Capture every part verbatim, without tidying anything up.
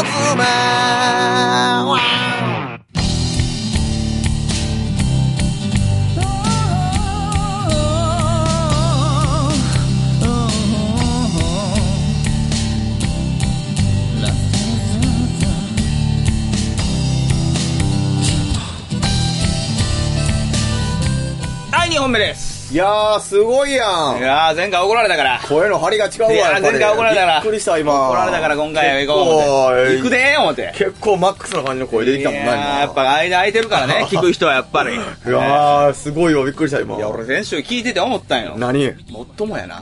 め。 はい、にほんめです。 いやー、すごいやん。 いやー、前回怒られたから。 声の張りが違うわ。 いやー、前回怒られたから。 びっくりした今。 怒られたから今回は行こう思って。行くでー思って。 結構マックスな感じの声出てきたもんな、今。 いやー、やっぱ間空いてるからね、聞く人はやっぱり。いやー、すごいよ、びっくりした今。 いや、俺先週聞いてて思ったんよ。 何？ もっともやな。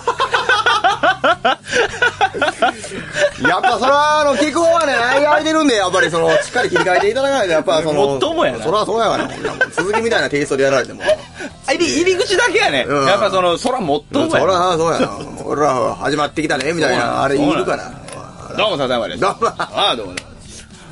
やっぱそれはあの聞く方はね間空いてるんでやっぱりそのしっかり切り替えていただかないとやっぱそのもっともやなそれはそうやわな続きみたいなテイストでやられても入り入り口だけやね、うん、やっぱそのそらもっともやな、 そらそうやな俺ら始まってきたねみたいなあれいるかな。 どうも笹山です。 どうもああどうもどうも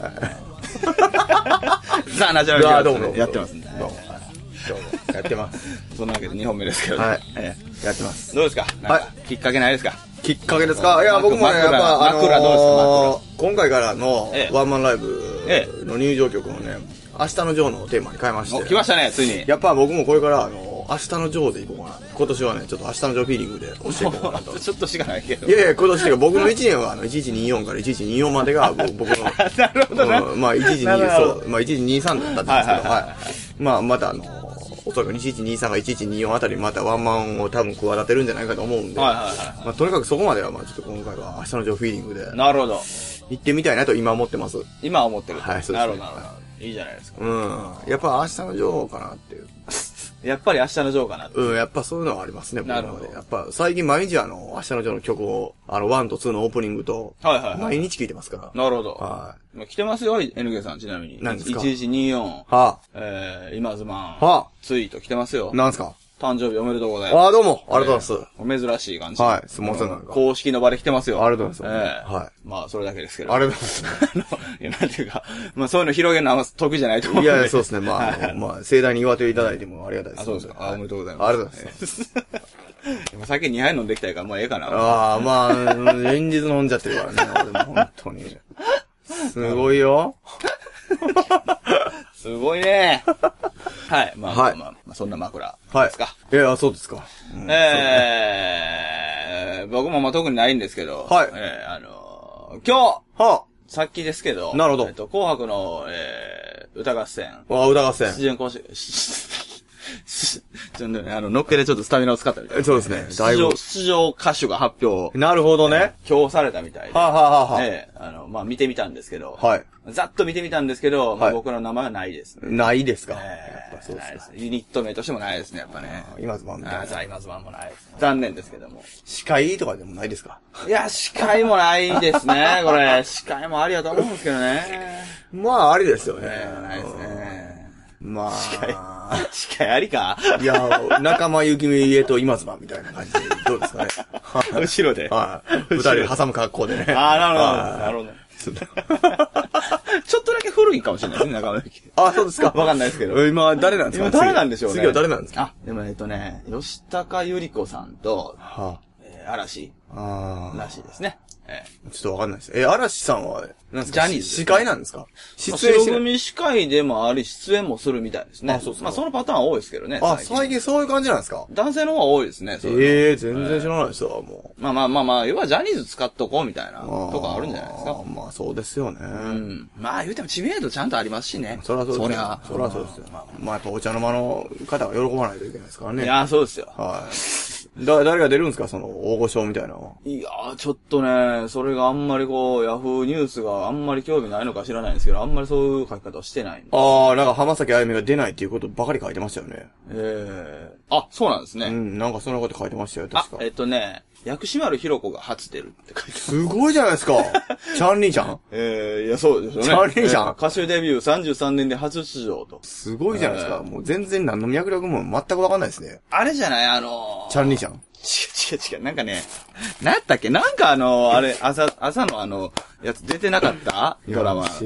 さあナチュラルキュラーやってますんでどうもやってますそんなわけでにほんめですけど、 はい、ええ、やってます。 どうですか、はい、きっかけないですか。 きっかけですか。いや僕もねやっぱあのー、今回からのワンマンライブの入場曲をね明日のジョーのテーマに変えまして、 来ましたねついに。 やっぱ僕もこれからあの明日のジョーでいこうかな。今年はねちょっと明日のジョーフィーリングで押していこうかなと。 ちょっとしかないけど。 いやいや今年が僕のいちねんはあのいちいちによんからいちいちによんまでが僕のなるほどな、 うん、まあいちいちにそうまあいちいちにさんだったんですけど、はいまあまたあのおそらくいちいちにさんがいちいちによんあたりにまたワンマンを多分企てるんじゃないかと思うんで、はいはいはい、まあ、とにかくそこまではまあちょっと今回は明日のジョーフィーリングでなるほど行ってみたいなと今思ってます。 今思ってる。 はい、そうですね。 なるほどなるほど。いいじゃないですか。 うん。やっぱ明日のジョーかなっていう。 やっぱり明日のジョーかなって。 うん、やっぱそういうのはありますね。 なるほど。 やっぱ最近毎日あの明日のジョーの曲をあのワンとツーのオープニングとはいはいはい毎日聴いてますから。 なるほど。 はい。 まあ、来てますよ エヌケー さんちなみに。 何ですか。 いちいちによん。 はあ。 えー、今ズマン。 はあ。 ツイート来てますよ。 なんですか。 誕生日おめでとうございます。 ああ、どうも。ありがとうございます。珍しい感じ。 はい。すみません。なんか公式の場で来てますよ。 ありがとうございます。 ええ。 はい。 まあ、それだけですけど。 ありがとうございます。 いや、なんていうか、まあ、そういうの広げるのはあんま得意じゃないと思うんで。 いや、そうですね。まあ、まあ、盛大に祝っていただいてもありがたいです。 あ、そうですか。あ、おめでとうございます。 ありがとうございます。 今酒にはい飲んできたいから、もうええかな。 ああ、まあ、連日飲んじゃってるからね。俺も本当に。すごいよ。 すごいね。はい。まあ、はい、まあ、まあ、そんな枕ですか。 はい。いや、そうですか。 うん、えー、ね、僕もまあ特にないんですけど、 はい。 えー、あのー、今日、はあ、さっきですけど、 なるほど。 えっと、紅白の、えー、歌合戦。 あ、歌合戦。 出場講師、ちょっとね、あの、のっけでちょっとスタミナを使ったみたいな。 そうですね。 出場、出場歌手が発表。 なるほどね。 今日されたみたいで。 はあ、はあはあ、 ええ、あの、まあ、見てみたんですけど。 はい。 ざっと見てみたんですけど、はい、まあ、僕の名前はないですね。 ないですか。 ええー、そうですね。ユニット名としてもないですね、やっぱね。 今ズマンみたいな。 ああ、今ズマンもないです。残念ですけども。 司会とかでもないですか。 いや、司会もないですね、これ。司会もありだと思うんですけどね。 まあ、ありですよね。 えー、ないですね。 まあ。 司会、司会ありかいや、仲間由紀美恵と今ズマンみたいな感じで、どうですかね。 後ろで。 はい。二人挟む格好でね。 ああ、なるほど。なるほど。ちょっとだけ古いかもしれないですね、仲間由紀。 あ、そうですか。 わかんないですけど。 今、誰なんですか。 今誰なんでしょうね。 次は誰なんですか。 あ、でもえっとね、吉高由里子さんと、 はあ、 えー、嵐。 ああ。 らしいですね。ええ、ちょっとわかんないです。え、嵐さんは、なんですか。 ジャニーズ。 司会なんですか。 出演して白組司会でもあり、出演もするみたいですね。 あ、そうですか。 まあ、そのパターン多いですけどね。 あ、最近そういう感じなんですか。 男性の方が多いですね。 ええー、全然知らないですわ、もう。まあまあまあまあ、要はジャニーズ使っとこうみたいな、とかあるんじゃないですか。 まあ、そうですよね。 うん。まあ、言うても知名度ちゃんとありますしね。 そりゃそうですよ。 そりゃ。 そりゃそうですよ。まあ、まあ、やっぱお茶の間の方が喜ばないといけないですからね。 いや、そうですよ。 はい。だ、誰が出るんですか、その、大御所みたいなのは。 いやー、ちょっとね、それがあんまりこう、ヤフーニュースがあんまり興味ないのか知らないんですけど、あんまりそういう書き方をしてないんで。 ああ、なんか浜崎あゆみが出ないっていうことばかり書いてましたよね。 ええー。あ、そうなんですね。 うん、なんかそんなこと書いてましたよ、確か。 あ、えっとね、薬師丸ひろ子が初出るって書いてます。 すごいじゃないですか。チャンリーちゃんええー、いや、そうですよね。 チャンリーちゃん、 えー、歌手デビューさんじゅうさんねんで初出場と。 すごいじゃないですか。えー、もう全然何の脈絡も全くわかんないですね。 あれじゃないあのー、 チャンリーちゃん違う違う違う。なんかね、なんやったっけなんかあの、あれ、朝、朝のあの、やつ出てなかったドラマ。 知らん。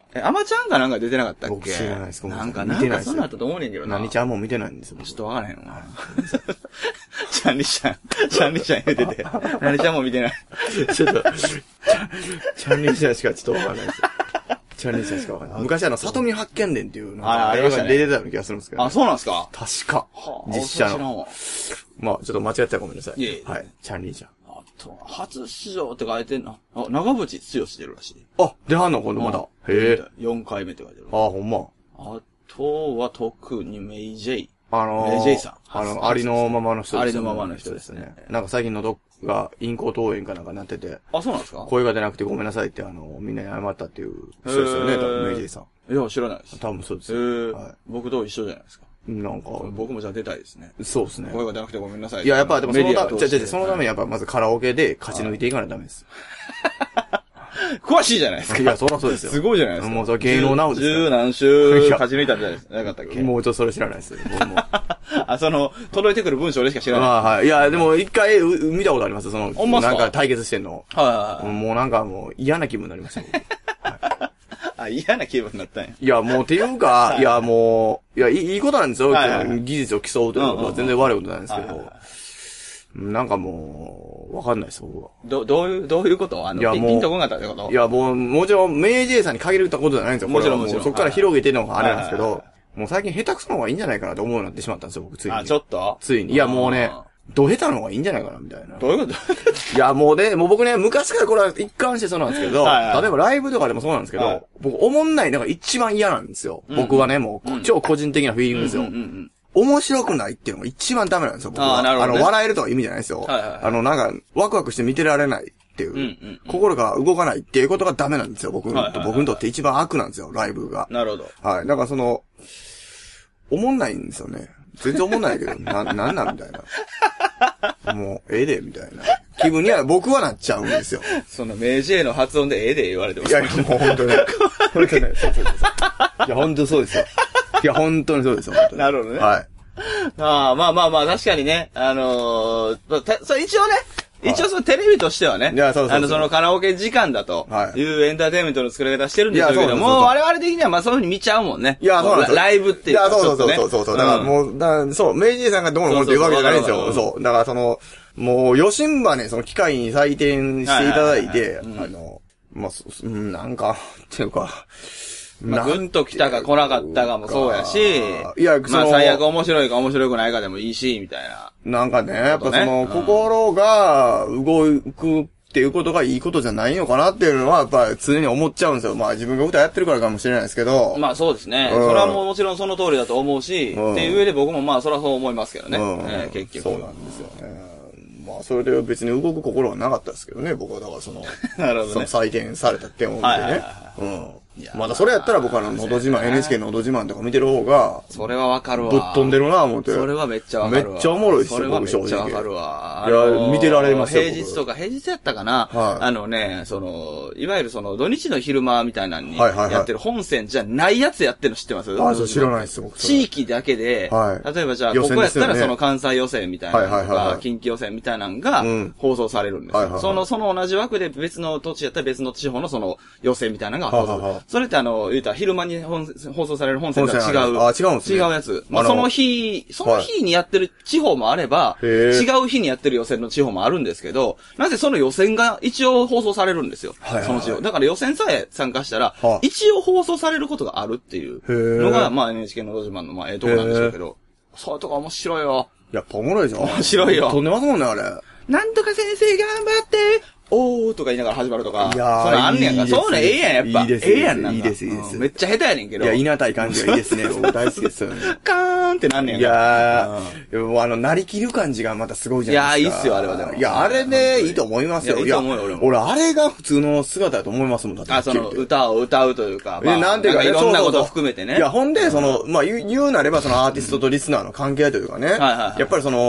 え、アマちゃんかなんか出てなかったっけ？ 僕知らないです。 なんか、なんかそんなあったと思うねんけどな。 何ちゃんも見てないんですよ。 ちょっとわからへんわ。チャンリちゃん、チャンリちゃん言うてて。何ちゃんも見てない。 ちょっと、チャンリちゃんしかちょっとわからないです。チャンリちゃんしかわからない。昔あの、里見八犬伝っていうのが、 ありましたね。 出てたような気がするんですけど。 あ、そうなんですか？ 確か。実写の。まあ、ちょっと間違ってたらごめんなさい。 いえいえ。 はい。チャンリちゃん。 あと、初出場って書いてんの。あ、長渕剛してるらしい。 あ、出はんの今度まだ。へえ。 よんかいめって書いてる。 ああ、ほんま。 あとは特にメイジェイ。 あのー、 メイジェイさん。 あの、ありのままの人ですね。ありのままの人ですね。 なんか最近のどっが、咽喉頭炎かなんかなってて。 あ、そうなんですか？ 声が出なくてごめんなさいって、あの、みんなに謝ったっていう人ですよね、多分、メイジェイさん。 いや、知らないです。 多分そうですよ。 へはい。僕と一緒じゃないですか。 なんか。 僕もじゃあ出たいですね。 そうですね。 声が出なくてごめんなさい。 いや、やっぱでもそのため、じゃじゃそのためにやっぱまずカラオケで勝ち抜いていかないとダメです。 詳しいじゃないですか。 いや、そらそうですよ。 すごいじゃないですか。 もうそれ芸能ナウですから。 十何週勝ち抜いたんじゃなかったっけ？ もうちょっとそれ知らないです。僕も。 あ、その、届いてくる文章でしか知らない。 あはい。いや、でも一回見たことあります。その、なんか対決してんの。 はいはい。 もうなんかもう嫌な気分になりました。 あ、嫌な気分になったんや。 いや、もうっていうか、いや、もう、いや、いいことなんですよ。技術を競うということは全然悪いことなんですけど。なんかもう、わかんないです、僕は。 ど、どういう、どういうことあの、いや、もう、ピンとこなかったってこと？ いや、もう、もちろん、メイジェイさんに限るたことじゃないんですよ。 もちろんもちろん。 そこから広げてるのがあれなんですけど、もう最近下手くその方がいいんじゃないかなと思うようになってしまったんですよ、僕、ついに。 あ、ちょっとついに。いや、もうね、ど下手の方がいいんじゃないかな、みたいな。 どういうこといや、もうね、もう僕ね、昔からこれは一貫してそうなんですけど、はいはい、例えばライブとかでもそうなんですけど、はい、僕、おもんないのが一番嫌なんですよ。うん、僕はね、もう、うん、超個人的なフィーリングですよ。うんうんうんうん面白くないっていうのが一番ダメなんですよ、僕は。あ、なるほど、ね。あの、笑えるとか意味じゃないですよ。はいはいはい、あの、なんか、ワクワクして見てられないっていう、うんうんうん、心が動かないっていうことがダメなんですよ、僕にと、はいはいはい、僕にとって一番悪なんですよ、ライブが。 なるほど。 はい。だからその、おもんないんですよね。全然おもんないけど、な、なんなんみたいな。もう、ええで、みたいな。気分には僕はなっちゃうんですよ。 その、メイジェイの発音でええで言われてます。 いや、もう本当ね。本当ね。そうそうそう。いや、本当そうですよ。いや、本当にそうですよ。 なるほどね。 はい。 ああ、まあまあまあ、確かにね。あのー、それ一応ね、一応そのテレビとしてはね、いやそうそうそうあの、そのカラオケ時間だと、いうエンターテインメントの作り方してるんですけども、我々的にはまあそういう風に見ちゃうもんね。 いや、そうなんですよ。 ライブっていうか。 いや、そうそうそうそうそう。だからもう、だからそう、メイジーさんがどうのこうのっていうわけじゃないんですよ。そう。だからその、もう、余震場ね、その機械に採点していただいて、あの、まあ、うん、なんか、っていうか、 まあ、ぐんと来たか来なかったかもそうやし、いや、まあ最悪面白いか面白くないかでもいいし、みたいな。 なんかね、やっぱその、心が動くっていうことがいいことじゃないのかなっていうのは、やっぱり常に思っちゃうんですよ。まあ自分が歌やってるからかもしれないですけど。 まあそうですね。うん、それはもうもちろんその通りだと思うし、うん、っていう上で僕もまあそれはそう思いますけどね。うんえー、結局。 そうなんですよね。まあそれで別に動く心はなかったですけどね、僕はだからその、 なるほどね、 その採点された点を見てね。はいはいはいはい、うんまだそれやったら僕はあの、のど自慢、エヌエイチケー のど自慢とか見てる方が、 それはわかるわ。 ぶっ飛んでるな思って。 それはめっちゃわかるわ。 めっちゃおもろいっすよ、 僕正直。それはめっちゃわかるわ。 いや、見てられますよ。 平日とか、平日やったかな、はい、あのね、その、いわゆるその、土日の昼間みたいなのに、やってる本線じゃないやつやってるの知ってます？ あ、そう知らないっす、僕。 地域だけで、はい、例えばじゃあ、ここやったらその関西予選みたいなのとか、近畿予選みたいなのが、放送されるんですよ。その、その同じ枠で別の土地やったら別の地方のその、予選みたいなのが放送。それってあの、言うたら昼間に本放送される本線とは違う。 あ、違うんですね。 違うやつ。まあ、その日、その日にやってる地方もあれば、違う日にやってる予選の地方もあるんですけど、なぜその予選が一応放送されるんですよ。はいはいはい、その地方。だから予選さえ参加したら、一応放送されることがあるっていうのが、まあ エヌエイチケー のど自慢のまあええとこなんでしょうけど、そういうとこ面白いよ。 やっぱおもろいじゃん。 面白いよ。 飛んでますもんね、あれ。 なんとか先生頑張っておーとか言いながら始まるとか。いやー。そんなんあんねやんか。そういうのええやん、やっぱ。いいです。ええやんなんか。いいです、いいです。めっちゃ下手やねんけど。 いや、いなたい感じがいいですね。僕大好きですよね。 カーンってなんねやんか。いやー、あの、なりきる感じがまたすごいじゃないですか。 いやー、いいっすよ、あれはでも。 いや、あれね、いいと思いますよ。 いいと思うよ、俺も。 俺、あれが普通の姿だと思いますもん、だって。 あ、その、歌を歌うというか。 まあ、なんていうか、 いろんなことを含めてね。 いや、ほんで、その、まあ、言うなれば、そのアーティストとリスナーの関係というかね。はいはい。やっぱりその、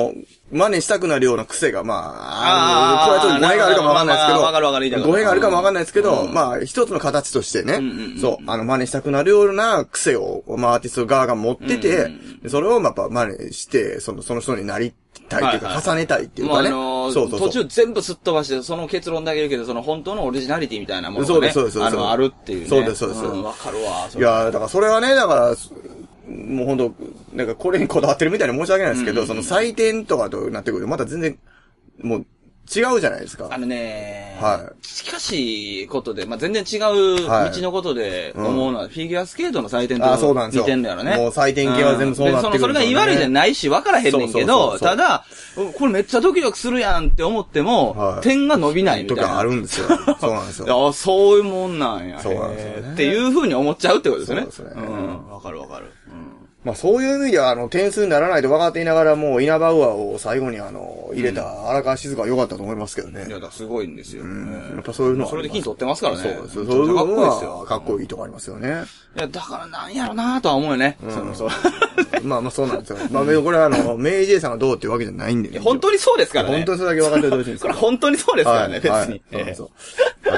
真似したくなるような癖が、まあ、あこれはちょっと語弊があるかもわかんないですけど、 わかるわかる語弊があるかもわかんないですけど、まあ、一つの形としてね、そう、あの、真似したくなるような癖を、まあ、アーティスト側が持ってて、それをやっぱ真似して、その、その人になりたいっていうか、重ねたいっていうかね。 あの、途中全部すっ飛ばして、その結論だけ言うけど、その本当のオリジナリティみたいなものがね、 そうです、そうです、 あの、あるっていうね。 そうです、そうです。 わかるわ。 いや、だからそれはね、だから、もうほんと、なんかこれにこだわってるみたいで申し訳ないですけど、その採点とかとなってくると、また全然、もう、違うじゃないですか。 あのね、 はい。 しかし、ことで、まあ、全然違う道のことで思うのは、はい、フィギュアスケートの採点と似てんだよね。 もう採点系は全部そうなってくる、ね、 その、それが言い悪いじゃないし、分からへんねんけど、ただ、これめっちゃドキドキするやんって思っても、はい、点が伸びないみたいな。 とかあるんですよ。そうなんですよ。 あ、そういうもんなんや。 そうなんですよ、ね。 っていう風に思っちゃうってことですね。 そうですね。 うん。わかるわかる。うんまあそういう意味では、あの、点数にならないと分かっていながら、もう、イナバウアーを最後にあの、入れた荒川静香は良かったと思いますけどね。 いや、だすごいんですよ。うん。 やっぱそういうのは。 それで金取ってますからね。 そうです。そういうのはかっこいいですよ。かっこいいとこありますよね。 いや、だからなんやろなとは思うよね。うん。そう。 まあまあそうなんですよ。まあこれはあの、メイジェイさんがどうっていうわけじゃないんでね。 本当にそうですからね。 本当にそれだけ分かっておいてほしいんですこれ本当にそうですからね、別に。 はい。そう。はい。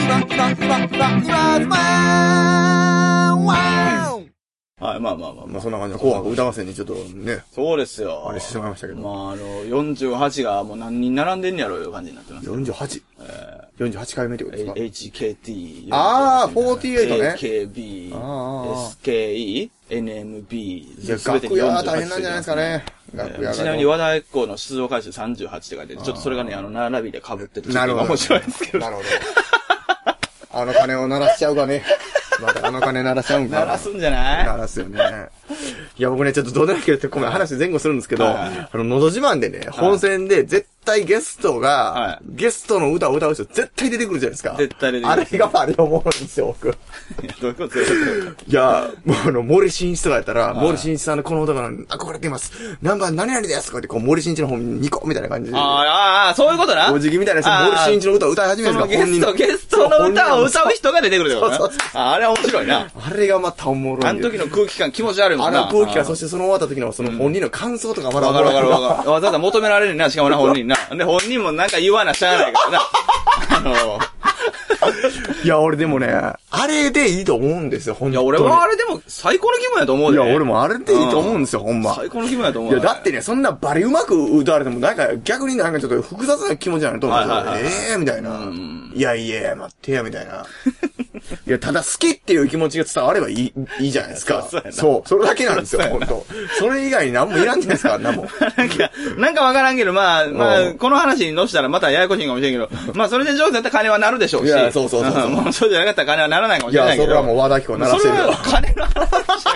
はい、まあまあまあ。 まあそんな感じで、紅白歌合戦にちょっとね。 そうですよ。 あれしてしまいましたけど。 まああの、よんじゅうはちがもう何人並んでんやろいう感じになってます。 よんじゅうはち? えー、よんじゅうはちかいめってことですか ?エイチケーティー。 ああ、よんじゅうはちね。 エーケービー、エスケーイー、エヌエムビー。 いや、楽屋は大変なんじゃないですかね。 楽屋ちなみに和田エッコーの出場回数さんじゅうはちって書いて、ちょっとそれがね、あの、並びで被ってて、 なるほど。 面白いですけど。 なるほど。あの鐘を鳴らしちゃうかね。またあの鐘鳴らしちゃうんかな。 鳴らすんじゃない鳴らすよね。いや、僕ね、ちょっとどうでもいいけど、ごめん、話前後するんですけど、あの、のど自慢でね、本戦で絶対ゲストが、ゲストの歌を歌う人絶対出てくるじゃないですか。 絶対出てくる。 あれがあれ思うんですよ、僕。 いや、どういうこといや、もうあの、森進一とかやったら、森進一さんのこの歌が憧れています。何番何々ですとかって、こう、森進一の方にニコみたいな感じで。 ああ、そういうことな。 お辞儀みたいな人、森進一の歌を歌い始めるんですか、 ゲスト、ゲストの歌を歌う人が出てくるってことな。 そうそうそう。 あれは面白いな。 あれがまたおもろい。 あの時の空気感気持ち悪いもんな。 あの空気感、そしてその終わった時のその本人の感想とかまだわかるわかるわかる。わざわざ求められるな、しかもな、本人な。で、本人もなんか言わなしゃあないからな。あの、 いや、俺でもね、あれでいいと思うんですよ、ほんとに。 いや、俺はあれでも最高の気分やと思うで。 いや、俺もあれでいいと思うんですよ、ほんま。 最高の気分やと思う。 いや、だってね、そんなバリうまく歌われても、なんか逆になんかちょっと複雑な気持ちになると思うんですよ。ええみたいな。いやいや、待ってや、みたいな。いや、ただ好きっていう気持ちが伝わればいい、いいじゃないですか。そう、そう、それだけなんですよ、ほんと。それ以外に何もいらんじゃないですか、何も。 なんか、なんかわからんけど、まあ、まあ、この話に乗したらまたややこしいかもしれんけど、まあ、それで上手だったら金はなるでしょうし。 いや、そうそうそうそう。 もうそうじゃなかったら金はならないかもしれないけど。 いや、それはもう和田アキ子鳴らしてるよ。 それは金の話。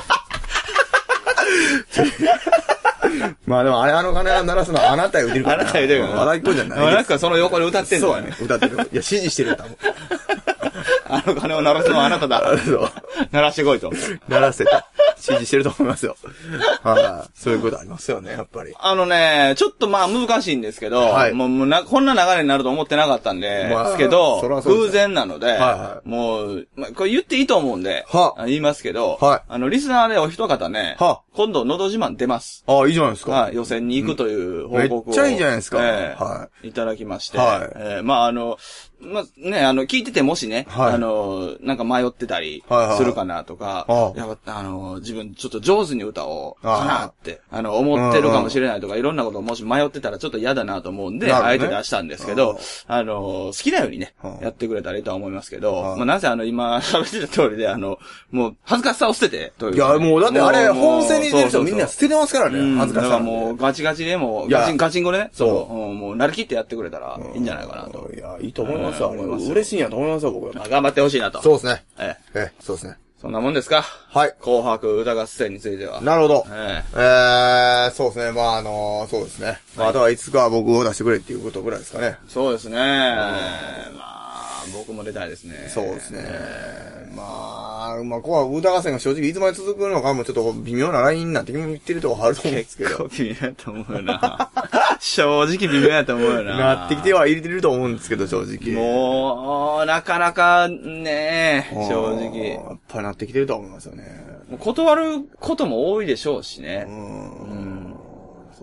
まあでもあれ、あの金は鳴らすのはあなたが言ってるから。 あなたが言ってるから。 和田アキ子じゃない。 和田アキ子はその横で歌ってんの。 そうやね。歌ってる。いや、指示してるよ、多分。 あの金を鳴らすのはあなただ。そう。鳴らしてこいと。 鳴らせた。指示してると思いますよ。はい。そういうことありますよね、やっぱり。 あのね、ちょっとまあ難しいんですけど、はい、もうもうなこんな流れになると思ってなかったんで、まあ、ですけど、偶然なので、はいはい、もう、まあ、これ言っていいと思うんで、は言いますけど、はい、あの、リスナーでお一方ね、は今度、のど自慢出ます。 ああ、いいじゃないですか。 はい、予選に行くという報告を。 めっちゃいいじゃないですか。 えー、はい。いただきまして、はい。えー、まあ、あの、まあ、ね、あの、聞いててもしね、はい、あの、なんか迷ってたりするかなとか、はいはい、やっぱ、あの、自分ちょっと上手に歌おうかなって、あの、思ってるかもしれないとか、いろんなことをもし迷ってたらちょっと嫌だなと思うんで、ね、あえて出したんですけど、あの、好きなようにね、やってくれたらいいとは思いますけど、まあ、なぜあの、今喋ってた通りで、あの、もう、恥ずかしさを捨てて、という、ね。 いや、もう、だってあれ、本戦に出る人みんな捨ててますからね、恥ずかしさ。 だからもう、ガチガチでも、ガチン、ガチンコでね、そう、もう、なりきってやってくれたらいいんじゃないかなと。 いや、いいと思いますよ、嬉しいんやと思いますよ、僕は。 頑張ってほしいなと。 そうですね。 ええ。ええ、そうですね。 そんなもんですかはい。 紅白歌合戦については。 なるほど。 えええー、そうですね。まあ、あのー、そうですね。まあ、あとはいつか僕を出してくれっていうことぐらいですかね。 そうですね。まあ、僕も出たいですね。 そうですね。まあ、まあ、紅白歌合戦が正直いつまで続くのかもちょっと微妙なラインになって言ってるとこあると思うんですけど。 結構微妙やと思うよな。正直微妙やと思うよな。 なってきては入れてると思うんですけど、正直。 もう、なかなかね、正直。 やっぱりなってきてると思いますよね。 もう断ることも多いでしょうしね。 うん。うん。そう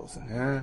ですね。はい。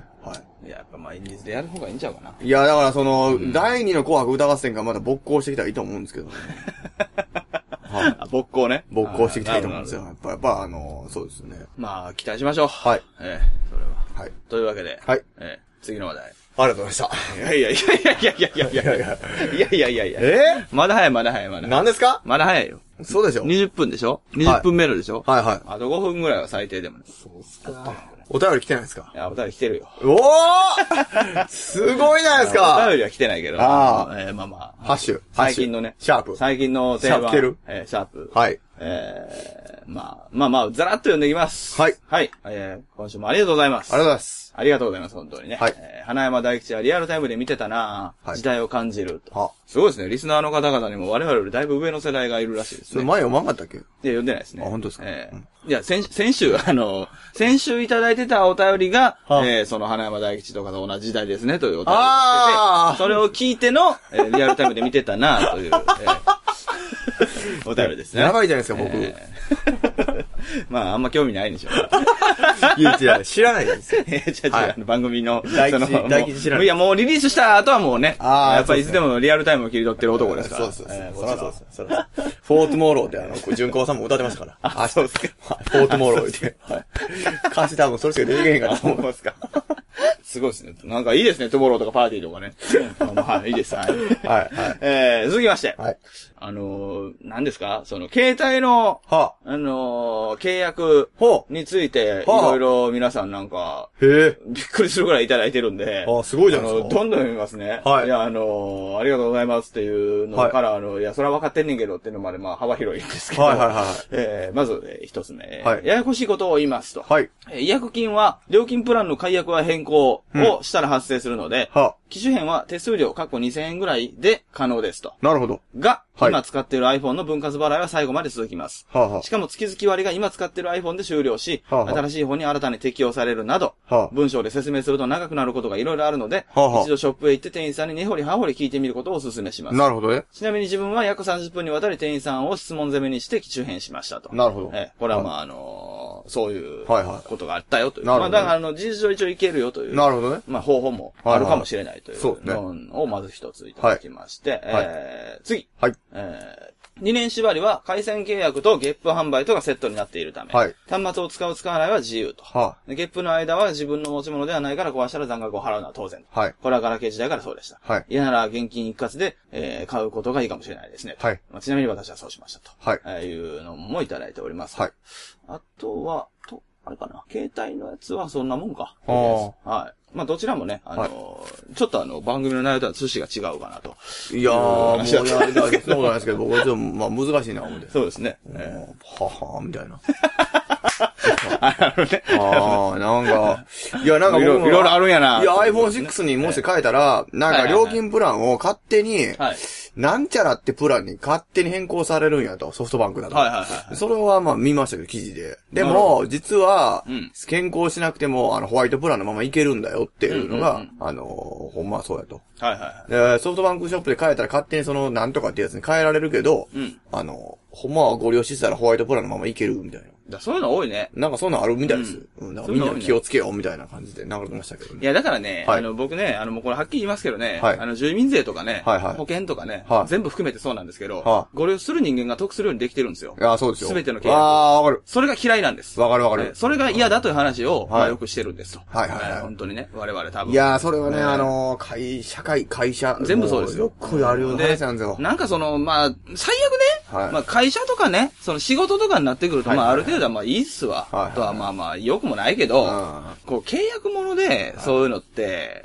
いや、やっぱまあ、インディーズでやる方がいいんちゃうかな。 いや、だからその、うん、だいにの紅白歌合戦がまだ勃興してきたらいいと思うんですけどね。 はい。勃興ね。 勃興してきたらいいと思うんですよ。やっぱ、やっぱあの、そうですね。 まあ、期待しましょう。 はい。 ええ、それは。 はい。 というわけで。 はい。 ええ、次の話題。 ありがとうございました。いやいやいやいやいやいやいやいやいやいやいやいやいや。 えまだ早いまだ早いまだ早い。 何ですか？ まだ早いよ。 そうでしょ ? にじゅっ 分でしょ ?にじゅっ 分メールでしょ、 はい、はいはい。 あとごふんぐらいは最低でもね。 そうっすか。お便り来てないですか？ いや、お便り来てるよ。 おーすごいじゃないですか。 お便りは来てないけど。 ああ。えー、まあまあ。 ハッシュ。 最近のね。 シャープ。 最近の定番。 シャープ来てる？ えー、シャープ。 はい。 えー、まあ、まあまあ、ざらっと読んでいきます。 はい。 はい。えー、今週もありがとうございます。 ありがとうございます。 ありがとうございます、本当にね。 はい。 えー、花山大吉はリアルタイムで見てたなぁ、はい、時代を感じると。 はすごいですね。リスナーの方々にも我々よりだいぶ上の世代がいるらしいですね。 それ前読まんかったっけ？いや、 読んでないですね。 あ、本当ですか？ えーうん、いや、先、先週、あの、先週いただいてたお便りが、えー、その花山大吉とかと同じ時代ですね、というお便りが来てて、それを聞いての、えー、リアルタイムで見てたなぁ、という、えー、お便りですね。 やばいじゃないですか、僕。 えー、まあ、あんま興味ないんでしょう。 いや、違う、知らないですよ。 いや、違う違う、はい、番組の、 大吉、大吉知らない。 いや、もうリリースした後はもうね、やっぱりいつでもリアルタイムを切り取ってる男ですから。 そうそうそう。えー、そらそうです。そらフォートモーローってあの、純子さんも歌ってましたから。 あ、そうですか。 フォートモーローって。はい。歌詞多分それしか出てけへんからと思いますか。 すごいですね。なんかいいですね、トゥモローとかパーティーとかね。まあ、はい、いいです。はい。はい、はい。えー、続きまして。はい。あのー、何ですかその、携帯の、はあ、あのー、契約について、いろいろ皆さんなんか、へえ。びっくりするぐらいいただいてるんで、 あ、すごいじゃないですか。 どんどん読みますね。はい。いや、あのー、ありがとうございますっていうのから、はい、あの、いや、それは分かってんねんけどっていうのまで、まあ、幅広いんですけど、はいはいはい。えー、まず、えー、一つ目、はい。ややこしいことを言いますと。はい。えー、違約金は、料金プランの解約は変更をしたら発生するので、うん、はあ、機種変は手数料、過去にせんえんぐらいで可能ですと。 なるほど。 が、はい、今使っている iPhone の分割払いは最後まで続きます。はあはあ、しかも月々割が今使っている iPhone で終了し、はあはあ、新しい方に新たに適用されるなど、はあ、文章で説明すると長くなることがいろいろあるので、はあはあ、一度ショップへ行って店員さんに根掘り葉掘り聞いてみることをお勧めします。 なるほどね。 ちなみに自分は約さんじゅっぷんにわたり店員さんを質問攻めにして機種変しましたと。 なるほど。 えこれはまあ、あのー、そういうことがあったよという。はいはい、まあだからあの、事実上一応いけるよという。 なるほどね。 まあ方法もあるかもしれないというのをまず一ついただきまして、はい、えー、次。はい。えーにねん縛りは回線契約とゲップ販売とがセットになっているため、はい、端末を使う使わないは自由と、はあ、ゲップの間は自分の持ち物ではないから壊したら残額を払うのは当然。はい、これはガラケー時代からそうでした。はい、嫌なら現金一括で、えー、買うことがいいかもしれないですね。はい、まあ、ちなみに私はそうしましたと、はいえー、いうのもいただいております。はい、あとは、とあれかな、携帯のやつはそんなもんか。はい。まあ、どちらもね、あのーはい、ちょっとあの、番組の内容とは趣旨が違うかなと。 いやー、もう、いや、そんなことないですけど、僕はちょっと、まあ、難しいな、思って。 そうですね。 えー、ははー、みたいな。 あのね。 ああ、なんか、いや、なんか僕もいろいろあるんやな。 いや、アイフォンシックス にもし変えたら、なんか料金プランを勝手に、はい、なんちゃらってプランに勝手に変更されるんやと、ソフトバンクだと。はいはいはい。それはまあ見ましたけど、記事で。でも、実は、変更しなくても、あの、ホワイトプランのままいけるんだよっていうのが、うんうんうん、あの、ほんまはそうやと。はいはいはい。で、ソフトバンクショップで変えたら勝手にその、なんとかってやつに変えられるけど、うん、あの、ほんまはご了承したらホワイトプランのままいけるみたいな。 だそういうの多いね。 なんかそういうのあるみたいです。うん。うん、だからみんな気をつけようみたいな感じで流れてましたけどね。 いや、だからね、はい、あの、僕ね、あの、もうこれはっきり言いますけどね、はい、あの、住民税とかね、はいはい、保険とかね、はい、全部含めてそうなんですけど、はい、ご了承する人間が得するようにできてるんですよ。 いや、そうですよ。 すべての契約。 ああ、わかる。 それが嫌いなんです。 わかるわかる。 それが嫌だという話を、はい、まあよくしてるんですと。 はいはいはい。 本当にね、我々多分。 いや、それはね、あの、会、社会、会社。 全部そうですよ。 よくあるような話なんですよ。 なんかその、まあ、最悪ね、はい、まあ会社とかね、その仕事とかになってくると、まあある程度はまあいいっすわ。はい、とはまあまあ、良くもないけど、こう、契約物で、そういうのって、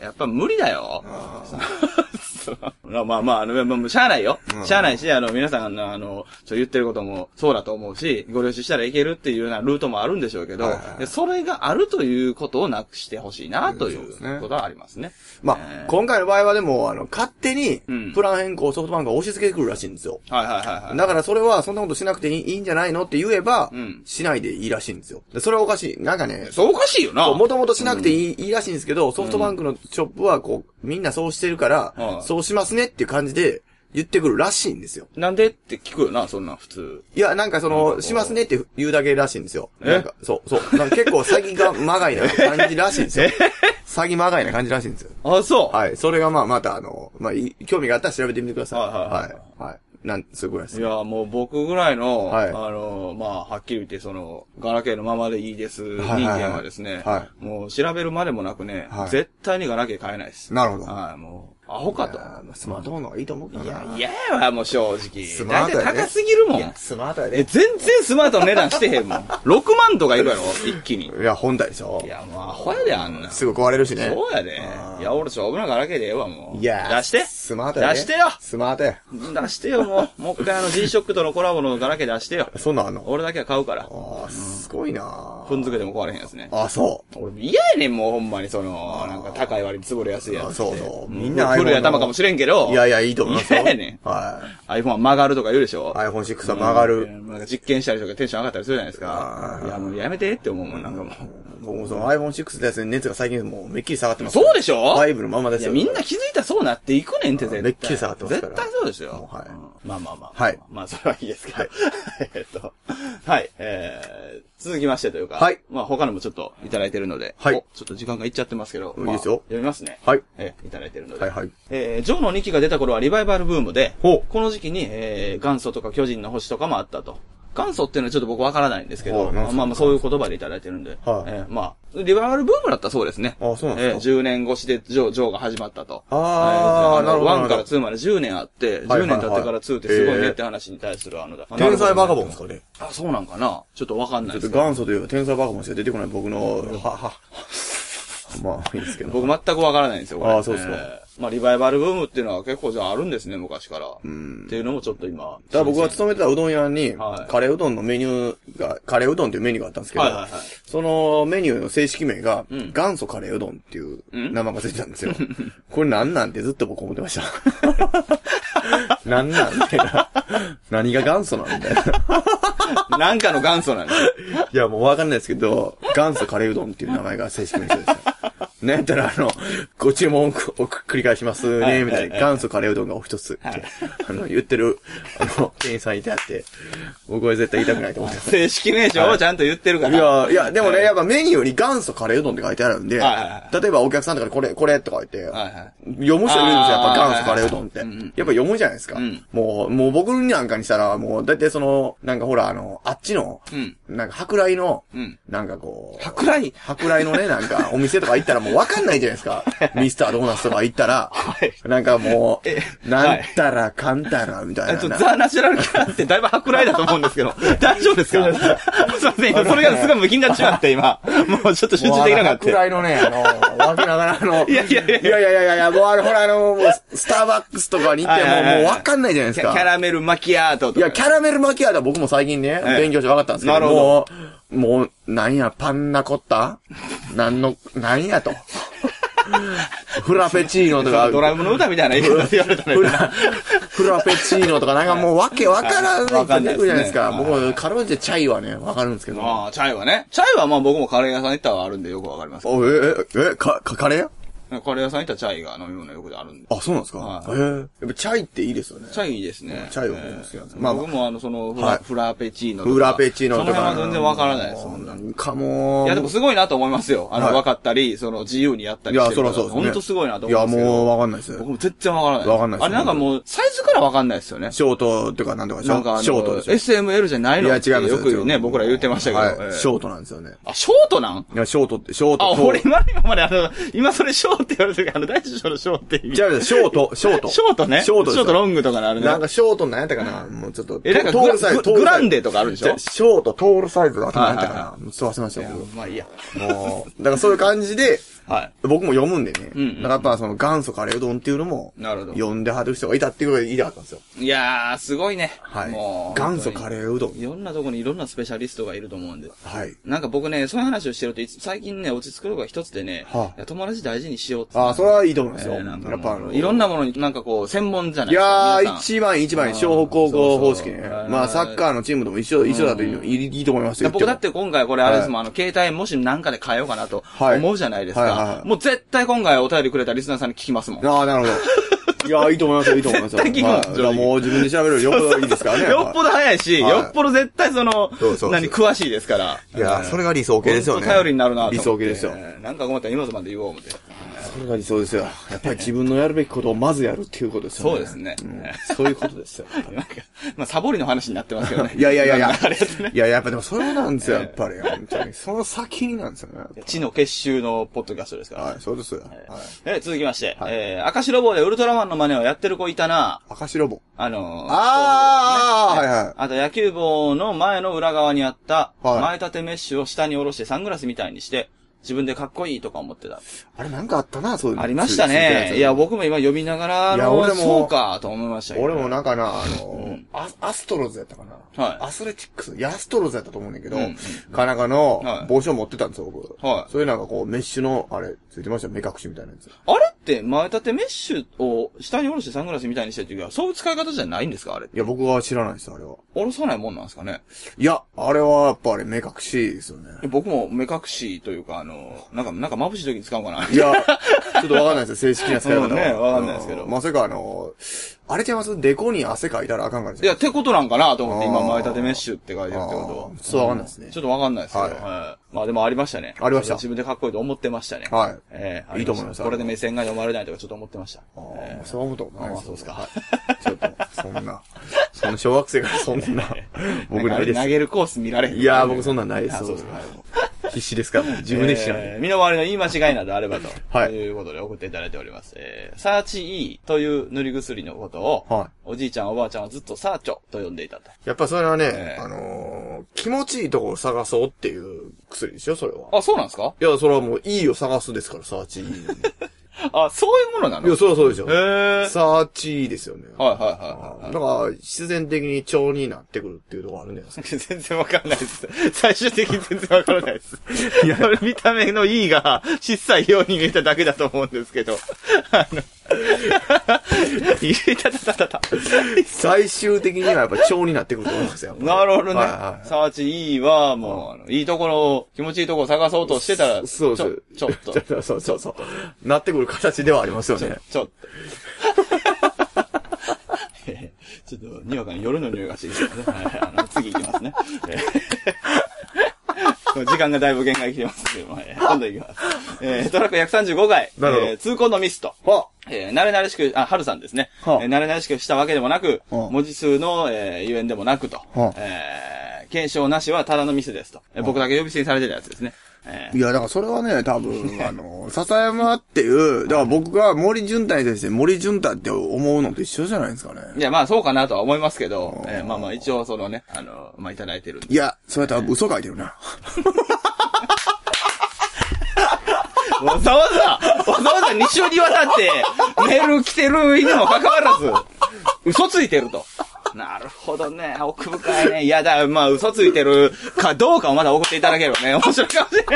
やっぱ無理だよ。まあまあまあ、あの、しゃあないよ。しゃあないし、あの、皆さんの、あの、ちょ言ってることもそうだと思うし、ご了承したらいけるっていうようなルートもあるんでしょうけど、はいはいはい、それがあるということをなくしてほしいな、ということはありますね。 まあ、えー、今回の場合はでも、あの、勝手に、プラン変更ソフトバンクが押し付けてくるらしいんですよ。はいはいはいはい。だからそれは、そんなことしなくていい、いいんじゃないのって言えば、うん、しないでいいらしいんですよ。でそれはおかしい。なんかね。 そうおかしいよな。 もともとしなくていい、うん、いいらしいんですけど、ソフトバンクのショップは、こう、みんなそうしてるから、うん、そうしますねっていう感じで、 言ってくるらしいんですよ。 なんでって聞くよな、そんなん普通。 いや、なんかその、しますねって言うだけらしいんですよ。なんか、そう、そう。なんか結構詐欺がまがいな感じらしいんですよ。詐欺まがいな感じらしいんですよ。 あ、そう。 はい。それがまあ、またあの、まあ、興味があったら調べてみてください。 はいはいはい。 はい。はい。なん、そういうぐらいです。 いや、もう僕ぐらいの、 はい、 あの、まあ、はっきり言って、その、ガラケーのままでいいです、人間はですね、はい、もう調べるまでもなくね、はい、絶対にガラケー買えないです。 なるほど。 はい、もう、アホかと。 スマートフォンの方がいいと思うかな。 いや、嫌やわ、もう正直。 スマートやね。 だって高すぎるもん。いや、 スマートやね。 え、全然スマートの値段してへんもん。ろくまんとかいるやろ、一気に。 いや、本体でしょ。 いや、もうアホやで、あんな。 すぐ壊れるしね。 そうやで。いや、俺勝負なガラケーでええわ、もう。 いや、 出して。 スマートやね。 出してよ。 スマートや。 出してよ、もう。もう一回あの G-ショック とのコラボのガラケー出してよ。 そんなんあんの？ 俺だけは買うから。 ああ、すごいな踏んづけても壊れへんやつね。 ああ、そう。 俺嫌やねん、もうほんまにその、なんか高い割に潰れやすいやつ。 あそうそう。 みんな古い頭かもしれんけど。 いやいや、いいと思いますよ。 嫌やねん。 はい。 iPhone は曲がるとか言うでしょ？ アイフォンシックス は曲がる。 なんか実験したりとかテンション上がったりするじゃないですか。いや、もうやめてって思うもん、なんかもう。 僕もその アイフォンシックス のやつに熱が最近もうめっきり下がってます。 そうでしょ？ ファイブ のままですよ。 いや、みんな気づいたらそうなっていくねんって絶対。 めっきり下がってますから。 絶対そうですよ。 はい。 まあまあまあ。 はい。 まあ、それはいいですけど。 はい。 えっと、はい。えー、続きましてというか。 はい。 まあ他のもちょっといただいてるので。 はい。 ちょっと時間がいっちゃってますけど。 いいですよ。 読みますね。 はい。 えー、いただいてるので。 はいはい。 えー、ジョーのにきが出た頃はリバイバルブームで、 ほう。 この時期に、えー、元祖とか巨人の星とかもあったと。元祖っていうのはちょっと僕わからないんですけど、まあまあそういう言葉でいただいてるんで、はい、えー、まあ、リバイバルブームだったそうですね。 ああ、そうなんですか、 えー、じゅうねん越しでジョー、ジョーが始まったと。 ああ、なるほど。 ワンからツーまでじゅうねんあって、じゅうねん経ってからツーってすごいねって話に対するあのだ。 天才バカボンですかね。 あ、そうなんかなちょっとわかんないです。 ちょっと元祖というか天才バカボンしか出てこない僕の、は、は。まあ、いいですけど。 僕全くわからないんですよ、これ。 ああ、そうですか。 えーまあ、リバイバルブームっていうのは結構じゃああるんですね、昔から。うん。っていうのもちょっと今。だから僕が勤めてたうどん屋に、はい、カレーうどんのメニューが、カレーうどんっていうメニューがあったんですけど、はいはいはい、そのメニューの正式名が、うん、元祖カレーうどんっていう名前がついてたんですよ。これなんなんてずっと僕思ってました。なんなんみたいな。何が元祖なんみたいな。 なんかの元祖なんですよ。 いや、もうわかんないですけど、元祖カレーうどんっていう名前が正式名称でした。ねやったら、あの、ご注文を繰り返しますね、みたいな、元祖カレーうどんがお一つって、あの、言ってる、あの、店員さんいてあって、僕は絶対言いたくないと思ってます。 正式名称をちゃんと言ってるから。 いや、いや、でもね、やっぱメニューに元祖カレーうどんって書いてあるんで、例えばお客さんとかでこれ、これとか言って、読む人いるんですよ、やっぱ元祖カレーうどんって。やっぱ読むじゃないですか。もう、もう僕なんかにしたら、もう、だいたいその、なんかほら、あの、あっちの、なんか舶来の、なんかこう、 舶来舶来のね、なんか、お店とか行ったらもうわかんないじゃないですか。ミスタードーナツとか行ったら、なんかもう、なんたらかんたらみたいな。 ザ・ナチュラルキャラってだいぶ舶来だと思うんですけど、大丈夫ですか？すいません、それがすごい無気になっちまって今。もうちょっと集中できなかった。 舶来のね、あの、わけながらあの、 いやいやいやいやいやいやいや、もうあの、ほらあの、スターバックスとかに行ってももうわかんないじゃないですか。 キャラメルマキアートとか。 いや、キャラメルマキアートは僕も最近ね、勉強して分かったんですけど、もう、もう、なんや、パンナコッタなんの、なんやと。フラペチーノとか。 ドラムの歌みたいな言い方言われたね。フラ、 フラペチーノとかなんかもうわけわからない人出てくるじゃないですか。僕、かろうじてチャイはね、わかるんですけど。 ああ、チャイはね。チャイはまあ僕もカレー屋さん行ったらあるんでよくわかります。 お、え、え、え、か、カレー屋カレー屋さん行ったらチャイが飲み物よくあるんで。 あ、そうなんですか？はい。へえ。やっぱチャイっていいですよね。 チャイいいですね。 チャイは好きなんですまあ僕もあの、その、フラ、フラペチーノとか。 フラペチーノとか。 その辺は全然わからないです。 なんかもう。 いやでもすごいなと思いますよ。あの、分かったり、その、自由にやったりしてる。 いや、そらそうですね。 ほんとすごいなと思います。 いや、もうわかんないです。 僕も全然わからない。 わかんないです。 あれなんかもう、サイズからわかんないですよね。 ショートとかなんとかショート。なんかショートでしょ。 エスエムエル じゃないの？ いや、違います。 よくね、僕ら言ってましたけど。 ショートなんですよね。 あ、ショートなん？ いや、ショートって、ショート。 あ、俺今まであの、今それショーって言われてるけど、あの、大師匠のショーって。 違う、ショート、ショート。 ショートね。 ショート。 ショートロングとかのあるね。 なんかショートなんやったかなもうちょっと。 え、なんかググランデとかあるでしょ？ ショート、トールサイズがあったなんやったかなちょっと忘れましたけど。 まあいいや。 もう、だからそういう感じで、 はい。 僕も読むんでね。うん。だからやっぱその元祖カレーうどんっていうのも、なるほど。読んではる人がいたっていうことが言いたかったんですよ。 いやー、すごいね。 はい。もう。元祖カレーうどん。 いろんなとこにいろんなスペシャリストがいると思うんで。 はい。 なんか僕ね、そういう話をしてると、最近ね、落ち着くのが一つでね、はあ、友達大事にしようって。 ああ、それはいいと思いますよ。えー、なんかやっぱあの、 いろんなものになんかこう、専門じゃないですか。いやー、一番一番、小北高校方式ね。まあ、サッカーのチームとも一緒、一緒だといい、いいと思いますよ。 僕だって今回これあれですもん、あの、携帯もしなんかで変えようかなと思うじゃないですか。もう絶対今回お便りくれたリスナーさんに聞きますもん。 ああ、なるほど。 いや、いいと思いますよ、いいと思いますよ。 絶対聞くんはい、もう自分で調べるよっぽどいいですからね。 よっぽど早いし、 はい、 よっぽど絶対その、 そうそうそう何、詳しいですから。 いや、それが理想系ですよね。 頼りになるなと。 理想系ですよ。 なんか思ったら今まで言おう思って。 それが理想ですよ。やっぱり自分のやるべきことをまずやるっていうことですよね。 そうですね。うん、 そういうことですよ。 なんか、まあ、サボりの話になってますけどね。 いやいやいやいや。いや、やっぱでもそれなんですよ、やっぱり。本当に。その先になんですよね。 知の結集のポッドキャストですから。 はい、そうですよ。 はい、続きまして、はい、えー、赤白棒でウルトラマンの真似をやってる子いたな。 赤白棒あのー、 あー、ね、はいはい。 あと野球棒の前の裏側にあった、前立てメッシュを下に下ろしてサングラスみたいにして、自分でかっこいいとか思ってた。 あれなんかあったな、そういうの。 ありましたね。いや、僕も今読みながら、いや、俺も、そうか、と思いましたけど。 俺もなんかな、あの、うん、ア, アストロズやったかな。はい。アスレチックス、いや、アストロズやったと思うんだけど、うんうんうん、かなんかの帽子を持ってたんですよ、僕。はい。それなんかこう、メッシュの、あれ、ついてましたよ、目隠しみたいなやつ。 あれって前立てメッシュを下に下ろしてサングラスみたいにしてっていうか、そういう使い方じゃないんですかあれ。 いや、僕は知らないです、あれは。 下ろさないもんなんですかね。 いや、あれはやっぱあれ目隠しですよね。 僕も目隠しというか、あの、なんか、なんか眩しい時に使うかな。 いや、ちょっとわかんないですよ、正式な使い方は。 うんね、わかんないですけど。 まさかあの、あれちゃいますデコに汗かいたらあかんからですいや、ってことなんかなと思って、今、前立てメッシュって書いてるってことは。 そうわかんないですね。 ちょっとわかんないですけど。はい。はい、まあでもありましたね。 ありました。 自分でかっこいいと思ってましたね。 はい。 ええー、いいと思います。 これで目線が読まれないとかちょっと思ってました。 ああ、えー、そう思ったことないです。 そうですか。 ちょっと、そんな、その小学生からそんな、僕ないです。 投げるコース見られへん。 いやー、僕そんなんないです。そうですか。必死ですから、自分で知らない。 えー、身の回りの言い間違いなどあればと。はい。ということで送っていただいております。えー、サーチ E という塗り薬のことを、はい。おじいちゃんおばあちゃんはずっとサーチョと呼んでいたと。 やっぱそれはね、えー、あのー、気持ちいいところを探そうっていう薬でしょ、それは。 あ、そうなんですか？ いや、それはもう E を探すですから、サーチ E。 あ、そういうものなの？ いや、それはそうでしょ。 へー。 サーチですよね。 はいはいはい、はい。 だから、必然的に腸になってくるっていうところあるんじゃないですか。全然わかんないです。最終的に全然わからないです。いや、見た目の E が小さいように見えただけだと思うんですけど。あの、いたたたたた。 最終的にはやっぱ腸になってくると思うんですよ。 なるほどね。はいはい、サーチ E はもう、あの、いいところを、気持ちいいところを探そうとしてたら、 そうそう。 ちょ、ちょっと。 そうそうそう。なってくる形ではありますよね。 ちょ、ちょっと。ちょっと、にわかに夜の匂いがしていいですね。はい、あの、次行きますね。時間がだいぶ限界来てますけども、えー、今度行きます。えー、トラックひゃくさんじゅうごかい、えー、通行のミスと。はえー、慣れ慣れしく、あ、春さんですね。はえー、慣れ慣れしくしたわけでもなく、文字数の、えー、ゆえんでもなくと。えー、検証なしはただのミスですと。えー、僕だけ呼び捨てにされてるやつですね。 えー、いや、だからそれはね、多分、あの、笹山っていう、だから僕が森潤太に対して森潤太って思うのと一緒じゃないですかね。 いや、まあそうかなとは思いますけど、えー、まあまあ一応そのね、あの、まあいただいてるんで。 いや、それは多分嘘書いてるな。 わざわざ、わざわざに週にわたってメール来てるにもかかわらず、嘘ついてると。なるほどね。奥深いね。いやだ、まあ嘘ついてるかどうかをまだ送っていただければね、面白いかもしれない。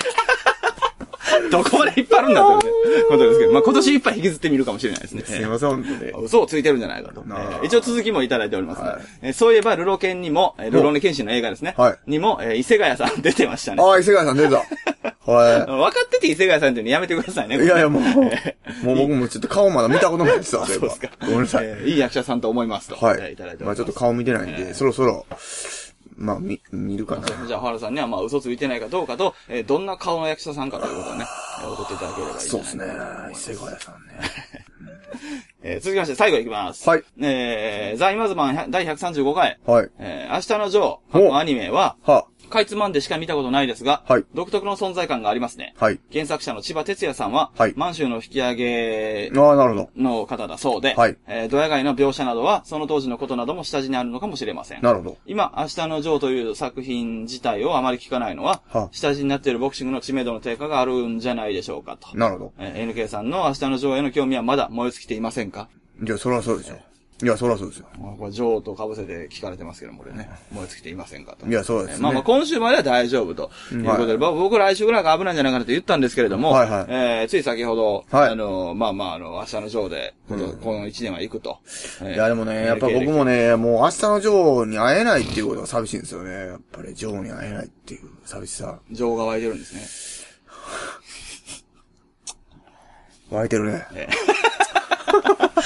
どこまで引っ張るんだということですけど、まあ今年いっぱい引きずってみるかもしれないですね。 すいません、本当に。 嘘をついてるんじゃないかと。えー、一応続きもいただいております、はいえー。そういえば、ルロケンにも、えー、ルロネケンシンの映画ですね。はい。にも、えー、伊勢ヶ谷さん出てましたね。 ああ、伊勢ヶ谷さん出てた。はい。 分かってて伊勢ヶ谷さんっていうのやめてくださいね。 いやいや、もう、もう僕もちょっと顔まだ見たことないですわ、そうですか。ごめんなさい、 えー。いい役者さんと思いますと。 はい。 えー、いただいております。 まあちょっと顔見てないんで、えー、そろそろ、まあ、見、見るかな。 じゃあ、原さんには、まあ、嘘ついてないかどうかと、えー、どんな顔の役者さんかということをね、送っていただければいいそうですね。伊勢ヶ谷さんね。 えー、続きまして、最後いきます。はい。えー、ザ・イマズマンだいひゃくさんじゅうごかい。はい。えー、明日のジョー、アニメは、はかいつまんでしか見たことないですが、はい。独特の存在感がありますね。はい。原作者の千葉哲也さんは、はい。満州の引き上げああ、なるほど。 の方だそうで、はい。えー、ドヤ街の描写などは、その当時のことなども下地にあるのかもしれません。 なるほど。 今、明日のジョーという作品自体をあまり聞かないのは、は下地になっているボクシングの知名度の低下があるんじゃないでしょうかと。 なるほど。 えー、エヌケー さんの明日のジョーへの興味はまだ燃え尽きていませんか？ じゃあ、それはそうでしょ。いや、そりゃそうですよ。 これ、ジョーと被せて聞かれてますけども、これね、燃え尽きていませんかと。 いや、そうですね。 まあまあ、今週までは大丈夫ということで、はい、僕来週ぐらいが危ないんじゃないかなと言ったんですけれども、はいはい、えー、つい先ほど、はい、あの、まあまあ、あの、明日のジョーで、この、うん、この一年は行くと。 えー、いや、でもね、やっぱ僕もね、もう明日のジョーに会えないっていうことが寂しいんですよね。やっぱりジョーに会えないっていう寂しさ。 ジョーが湧いてるんですね。 湧いてるね。えー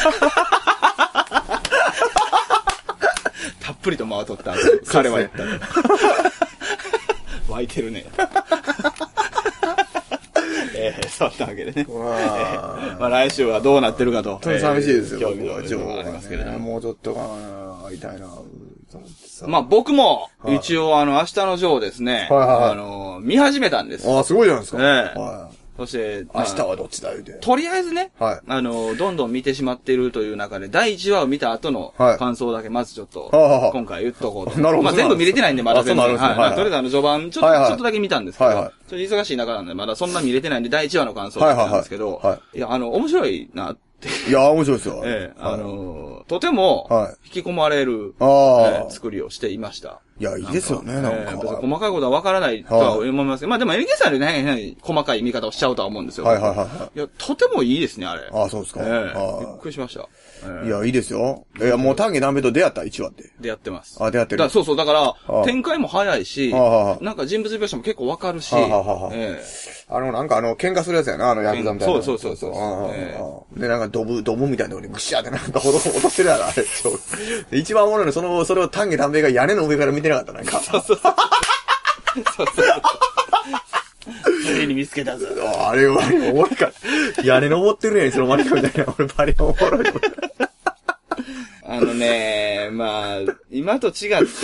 は取った後、彼は言った。湧いてるね。えー、そんなわけでね。まあ来週はどうなってるかと。 本当に寂しいですよ。 興味の情報がありますけれども。 もうちょっと会いたいな。 まあ僕も、一応あの、明日のジョーですね。はいはいはい。あの、見始めたんです。 ああ、すごいじゃないですか。 ええ。はい。そして、 明日はどっちだ言うて。 とりあえずね、はい。あの、どんどん見てしまっているという中で、だいいちわを見た後の感想だけまずちょっと、今回言っとこうと。なるほど。まあ全部見れてないんで、まだ全部。はい。まあとりあえずあの序盤、ちょっと、ちょっとだけ見たんですけど、ちょっと忙しい中なんで、まだそんな見れてないんで、だいいちわの感想だったんですけど、いや、あの、面白いなって。 いや、面白いですよ。 ええ、あの、とても、引き込まれる、作りをしていました。 いや、いいですよね、なんか。 細かいことは分からないとは思いますけど、まあでも エヌケー さんでね、細かい見方をしちゃうとは思うんですよ。はいはいはい。いや、とてもいいですね、あれ。ああ、そうですか。ええ。びっくりしました。 いや、いいですよ。いや、もう丹下断平と出会ったいちわって。 出会ってます。 あ、出会ってる。 そうそう、だから、展開も早いし、なんか人物描写も結構わかるし、 あの、なんかあの、喧嘩するやつやな、あのヤクザみたいな。 そうそうそうそう。で、なんかドブ、ドブみたいなところにぐしゃってなんか落としてるやろ、あれ。一番おもろいのその、それを丹下断平が屋根の上から見てなかった、なんか。そうそうそう。そうそうそう。 ついに見つけたぞ。 あれは、おもろいか。屋根登ってるやん、いつの間にかみたいな。俺バリおもろい。 あのね、まあ、今と違って、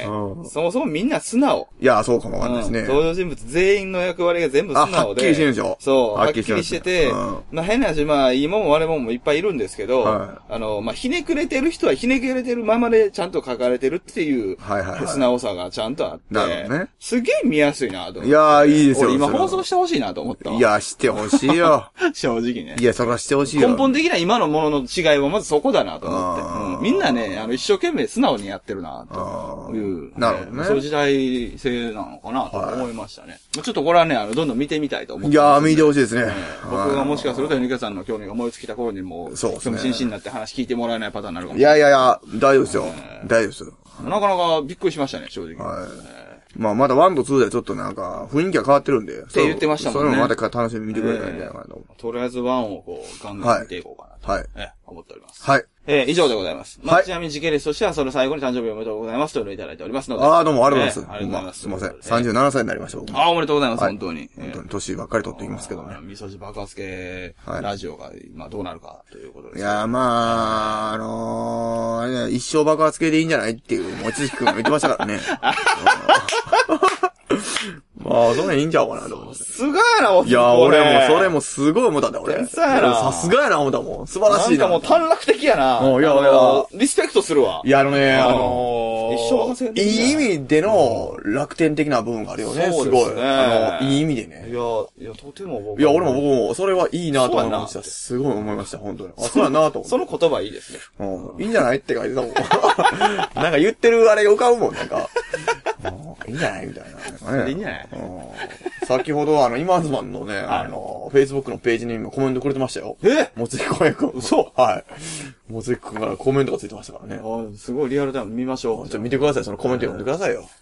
うん、そもそもみんな素直。 いや、そうかもわかんないですね、うん。 登場人物全員の役割が全部素直で。 はっきりしてるんでしょ。 そう、はっきりしてて、うん、まあ変な話、まあいいもんも悪いもんもいっぱいいるんですけど、はい、あの、まあひねくれてる人はひねくれてるままでちゃんと書かれてるっていう、はいはいはい、素直さがちゃんとあって、なるほどね。すげえ見やすいなと思って。 いやー、いいですよ。 俺今放送してほしいなと思った。 いや、してほしいよ。 正直ね。 いや、それはしてほしいよ。 根本的な今のものの違いはまずそこだなと思って。うん、みんなね、あの、一生懸命素直にやってるな、という。 なるほどね。 そういう時代性なのかな、と思いましたね。ちょっとこれはね、あの、どんどん見てみたいと思って、 ね。いやー、見てほしいですね。 僕がもしかすると、ニカさんの興味が燃え尽きた頃にもう、そうですね。真摯になって話聞いてもらえないパターンになるかもしれない。 いやいやいや、大丈夫ですよ。大丈夫ですよ。 なかなかびっくりしましたね、正直。はい。 まあ、まだワンとツーでちょっとなんか、雰囲気が変わってるんで。 って言ってましたもんね。 それもまた楽しみに見てくれたらいいんじゃないかなと。 とりあえずワンをこう、ガンガン見ていこうかなと。はい。え、思っております。 はい。 えー、以上でございます。まあ、ちなみに時系列としては、その最後に誕生日おめでとうございますというのをいただいておりますので。 ああ、どうもありがとうございます。 ありがとうございます。 すいません。さんじゅうななさいになりました。 ああ、おめでとうございます、本当に。 本当に、年ばっかり取っていきますけどね。 味噌汁爆発系ラジオが、まあ、どうなるかということです。 いや、まあ、あのー、一生爆発系でいいんじゃないっていう、もちつきくんが言ってましたからね。まあ、それいいんちゃうかなと思って。 さすがやな、 いや、俺も、それもすごい思ったんだ、俺。天才やな。さすがやな、思ったもん。素晴らしいな。 なんかもう短絡的やな。いやいや、リスペクトするわ。 いや、あのね、あの一生爆発系。いい意味での楽天的な部分があるよね、すごい。あの、いい意味でね。 いや、いや、とても僕。 いや、俺も僕も、それはいいなと思いました。すごい思いました、本当に。あ、そうやなと思って。 その言葉いいですね。 うん。いいんじゃないって書いてたもん。なんか言ってるあれが浮かぶもん、なんか。いいんじゃないみたいな。いいんじゃない先ほど、あの、今ズマンのね、あの、Facebook のページにコメントくれてましたよ。 えもつきこやくん。 嘘はい。もつきくんからコメントがついてましたからね。 あすごいリアルタイム見ましょう。 ちょっと見てください、そのコメント読んでくださいよ。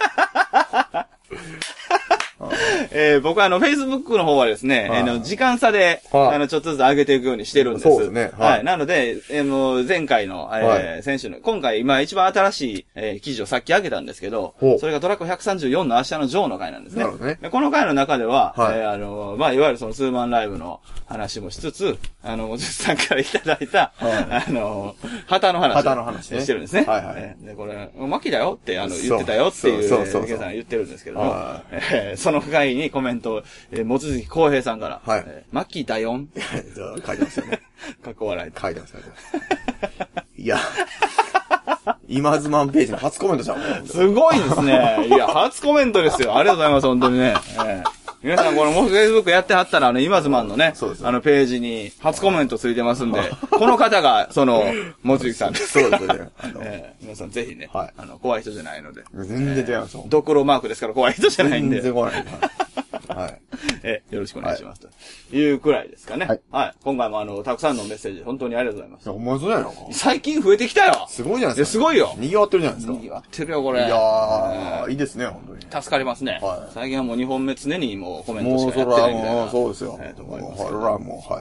えー、僕はあの、Facebook の方はですね、あの、時間差で、あの、ちょっとずつ上げていくようにしてるんです。 そうですね。 はい。なので、えー、もう前回の、えー、先週の、今回、今一番新しい、えー、記事をさっき上げたんですけど、それがトラックひゃくさんじゅうよんの明日のジョーの回なんですね。なるほどね。この回の中では、えー、あの、まあ、いわゆるそのツーマンライブの話もしつつ、あの、もつさんからいただいた、あの、旗の話。 旗の話してるんですね。 はいはい。 で、これ、マキだよって、あの、言ってたよっていう、そうそうそう。皆さん言ってるんですけども、えー、その回にコメント、えー、もつづきこうへいさんから、はい。えー、マッキーだよん書いてますよね。 かっこ笑い。 書いてますよね。いや、今ズマンページの初コメントじゃん。 すごいですね。いや、初コメントですよ。ありがとうございます、本当にね。えー皆さん、この、もし Facebook やってはったら、あの、今ズマンのね、あの、ページに、初コメントついてますんで、この方が、その、もつゆきさんです。 そうですね。 えー、皆さん、ぜひね、はい、あの、怖い人じゃないので。 全然違います。 ドクロマークですから、怖い人じゃないんで。 全然怖い。はい。 え、よろしくお願いします。というくらいですかね。はい。はい。今回もあの、たくさんのメッセージ、本当にありがとうございます。 いや、お前そうやろ。 最近増えてきたよ。 すごいじゃないですか。 すごいよ。 賑わってるじゃないですか。 賑わってるよ、これ。 いやー、いいですね、本当に。 助かりますね。はい。最近はもうにほんめ常にもうコメントしかやってないみたいな。 もう、そうですよ。えー、と思います。はい、もう、はい。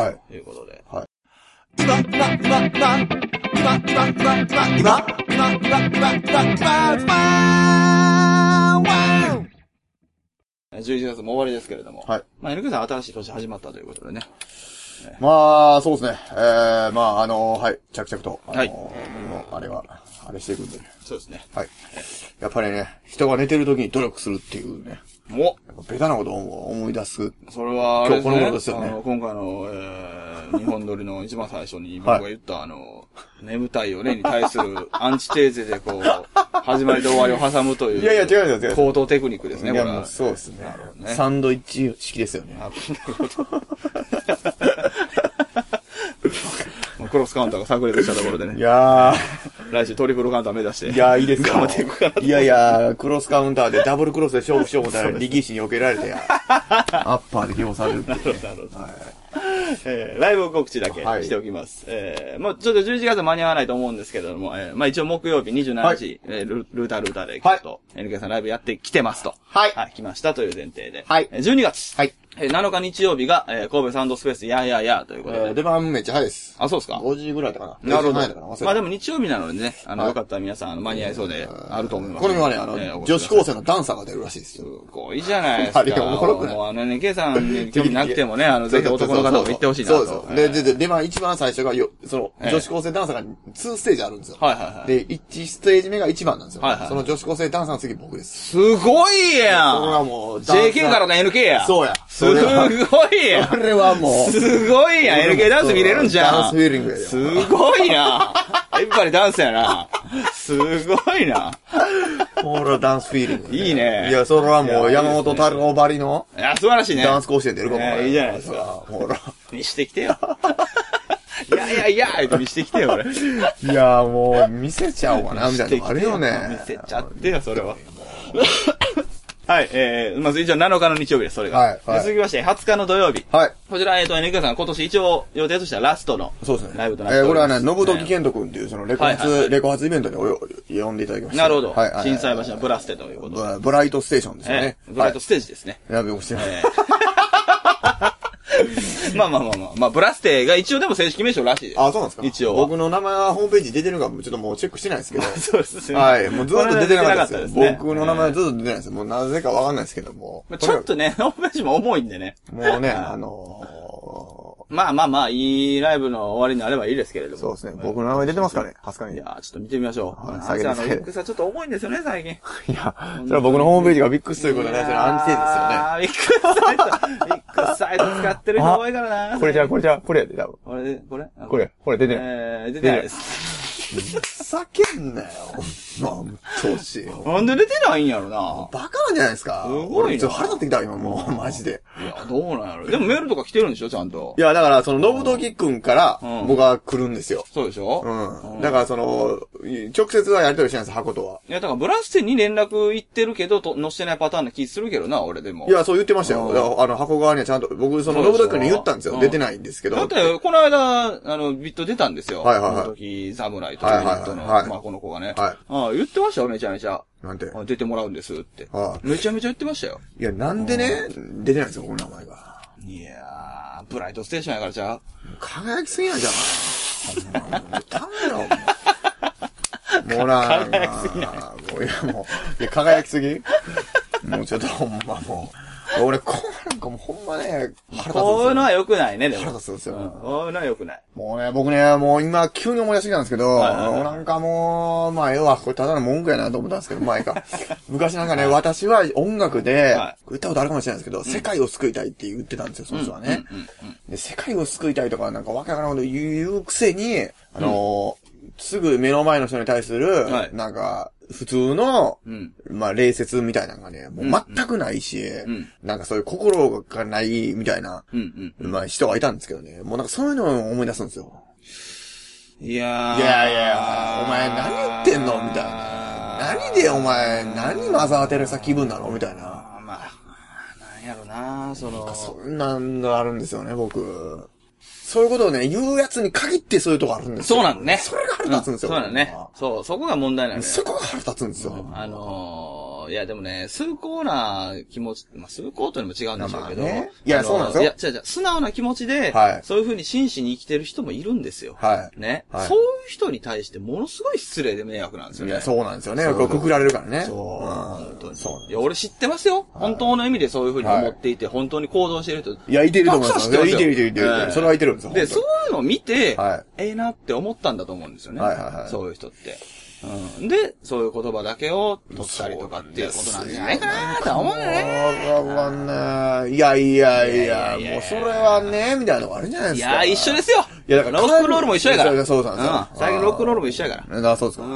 まあ、本当にありがとうございます。はい。ということで。はい。 ま、ま、ま、ま、 今、今、今、今、今、今、今、今、今、今、 じゅういちがつも終わりですけれども。 はい。 まあ、エヌケー さん新しい年始まったということでね。 まあ、そうですね。えー、まあ、あの、はい、着々と。 はい。 もう、あれは、あれしていくんで。 そうですね。 はい。やっぱりね、人が寝てる時に努力するっていうね。 おベタなことを思い出す。 それはあれですね、 今日この頃ですよね。 あの、今回の、えー、日本撮りの一番最初に僕が言った、はい、あの、眠たいよねに対するアンチテーゼでこう、始まりと終わりを挟むという。 いやいや、違う違う違う。 高等テクニックですね、これは。 いや、もうそうですね。ねサンドイッチ式ですよね。 クロスカウンターが炸裂したところでね。 いやー。来週トリプルカウンター目指して。 いやー、いいですよ。 頑張っていくかな。 いやいや、クロスカウンターでダブルクロスで勝負しようもたら力士に避けられてや。アッパーで起用されるっていう、ね。 なるほど、なるほど。はいえー、ライブ告知だけしておきます。はい、えー、もうちょっとじゅういちがつ間に合わないと思うんですけれども、えー、まあ一応木曜日にじゅうしちにち、はい、えー、ル, ルータールーターで、ちょっと エヌケー さんライブやってきてますと。 はい。 はい、来ましたという前提で。 はい。 じゅうにがつ。 はい。 なのか日曜日が、えー、神戸サンドスペースやーやーやーということで。 えー、出番めっちゃ早いです。 あ、そうですか。 ごじぐらいだかな。 なるほど。まあでも日曜日なのでね、あの、はい、よかったら皆さん、あの、間に合いそうで、あると思います。 これはね、あの、えー、女子高生のダンサーが出るらしいですよ。 すごいじゃないですか。 あれ、おもろくない？ もうあのね、ケイさんに興味なくてもね、あの、ぜひ男の方も行ってほしいなと。 そうそう。で、で、で、出番一番最初がよ、その、女子高生ダンサーがにステージあるんですよ。 はいはいはい。 で、いちステージ目がいちばんなんですよ。 はいはい。 その女子高生ダンサーの次僕です。 すごいやん。 それはもう、 ジェーケー からの エヌケー や。 そうや。 すごいやん。 それはもう。 すごいやん。エヌケー ダンス見れるんじゃん。 ダンスフィーリングや。 すごいな。エビバリダンスやな。すごいな。 ほら、ダンスフィーリング、 ね。いいね。 いや、それはもう、山本太郎ばりの。 いや、素晴らしいね。 ダンス甲子園出るかも、 ね。いいじゃないですか。 ほら。 見してきてよ。いやいやいやーって見してきてよ、俺。 いや、もう、見せちゃおうかな、みたいなのあるよね。 見せちゃってよ、それは。はい、えー、まず一応なのかの日曜日です、それが。 はい、はい。 続きまして、はつかの土曜日。 はい。 こちら、えっと、エヌケー さん今年一応予定としてはラストの。 そうですね。 ライブとなっております。 えー、これはね、信時健人君っていう、その、レコ発、レコ発イベントに呼んでいただきました。 なるほど。 はい。 震災橋のブラステということで。 ブライトステーションですよね。 ブライトステージですね。 やべ、押してない。 まあまあまあまあ。まあ、ブラステが一応でも正式名称らしいです。 あ、そうなんですか？ 一応。 僕の名前はホームページ出てるかもちょっともうチェックしてないですけど。 そうですね。 はい。もうずっと出てなかったですね。 僕の名前ずっと出てないです。もうなぜかわかんないですけども。 ちょっとね、ホームページも重いんでね。 もうね、あのー、まあまあまあ、いいライブの終わりになればいいですけれども。 そうですね。僕の名前出てますかね？はすかに。 いや、ちょっと見てみましょう。 はい、 下げて。あの、ビックスはちょっと重いんですよね、最近。 いや、それは僕のホームページがビックスということで、それアンチテーゼですよね。 あー、ビックスサイト、ビックスサイト使ってる人多いからな。 これじゃ、これじゃ、これやで、多分。 これで、これこれ、これ出てない。 えー、出てないです。 叫んなよ。まあ、調子。 なんで出てないんやろな。 バカなんじゃないですか。 すごいな。 ちょっと腹立ってきた、今もう、マジで。 いや、どうなんやろ。でもメールとか来てるんでしょ、ちゃんと。 いや、だから、その、信時くんから、僕は来るんですよ。 そうでしょうん。だから、その、直接はやり取りしないんです、箱とは。 いや、だから、ブラステに連絡行ってるけど、載してないパターンな気するけどな、俺でも。 いや、そう言ってましたよ。あの、箱側にはちゃんと、僕、その、信時くんに言ったんですよ。出てないんですけど。 だって、この間、あの、ビット出たんですよ。 はいはいはい。 その時、侍とビットの、まあ、この子がね。はい。ああ、言ってましたよ、めちゃめちゃ。 なんて。 出てもらうんですって。 ああ。 めちゃめちゃ言ってましたよ。 いや、なんでね、出てないんですよ、この名前が。 いやー、ブライトステーションやからじゃあ。 輝きすぎなんじゃないほんまに。頼むよ。もうな、 輝きすぎない。 もういや、もう、いや、輝きすぎもうちょっとほんまもう。俺、こうなんかもうほんまね、腹立つんですよ。 こういうのは良くないね、でも。 腹立つんですよ。 うん、こういうのは良くない。 もうね、僕ね、もう今急に思い出してきたんですけど、はいはいはい、なんかもう、まあ、ええわ、これただの文句やなと思ったんですけど、まあいいか。昔なんかね、はい、私は音楽で、はい、言ったことあるかもしれないですけど、うん、世界を救いたいって言ってたんですよ、その人はね、うんうんうんうん。で。世界を救いたいとか、なんかわけわからんこと言うくせに、あのー、うん、すぐ目の前の人に対する、はい、なんか、普通の、うん、まあ、礼節みたいなのがね、もう全くないし、うんうん、なんかそういう心がないみたいな、うんうん、まあ人がいたんですけどね、もうなんかそういうのを思い出すんですよ。 いやー。 いやいや、お前何言ってんのみたいな。何でお前、何マザーテレサ気分なのみたいな。 まあ、なんやろな、その。 そんなんがあるんですよね、僕。そういうことをね、言うやつに限ってそういうとこあるんですよ。 そうなのね。 それが腹立つんですよ。 うん、そうなのね。そう、そこが問題なのよ。 そこが腹立つんですよ。 うん、あのー、 の、いやでもね、崇高な気持ち、まあ、崇高というのも違うんでしょうけど。まあね、 いや、そうなんですよ。いや、 違う違う、素直な気持ちで、はい、そういう風に真摯に生きてる人もいるんですよ。はい。ね。はい、そういう人に対してものすごい失礼で迷惑なんですよね。 いや、そうなんですよね。これくくられるからね。 そう。本当に。そう。いや、俺知ってますよ。本当の意味でそういう風に思っていて、本当に行動してる人。 いや、いてると思いますよ。いてるいてるいてる。それはいてるんですよ。 で、そういうのを見て、ええなって思ったんだと思うんですよね。はいはいはい。そういう人って。うん、で、そういう言葉だけを取ったりとかっていうことなんじゃないかなと思うね。 わかんない。いやいやいや、もうそれはね、みたいなのがあるじゃないですか。 いや、一緒ですよ。いや、だからロックンロールも一緒やから。 そうなんですよ。 最近ロックンロールも一緒やから。 あ、そうですか。うん。